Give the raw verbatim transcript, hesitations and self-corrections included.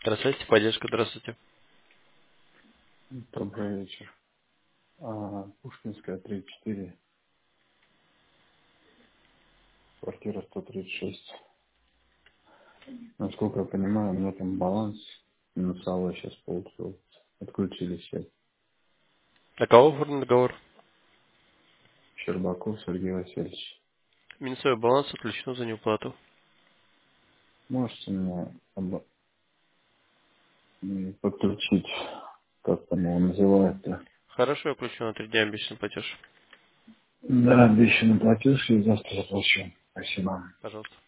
Здравствуйте, поддержка, здравствуйте. Добрый вечер. А, Пушкинская, тридцать четыре, квартира сто тридцать шесть. Насколько я понимаю, у меня там баланс минусовой сейчас получился. Отключили все. На кого оформлен договор? Щербаков Сергей Васильевич. Минусовой баланс отключен за неуплату. Можете мне об- м, подключить, как там его называют-то? Хорошо, я включу на три дня обещанный платеж. Да, обещанный платеж, и завтра заплачу. Спасибо. Пожалуйста.